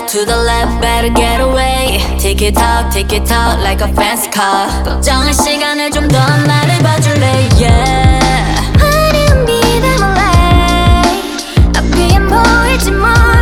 to the left, better get away. Tick it tock like a fancy car. 걱정할 시간을 좀 더 나를 봐줄래, yeah. 화려한 빛에 몰래 앞이 안 보일지 몰라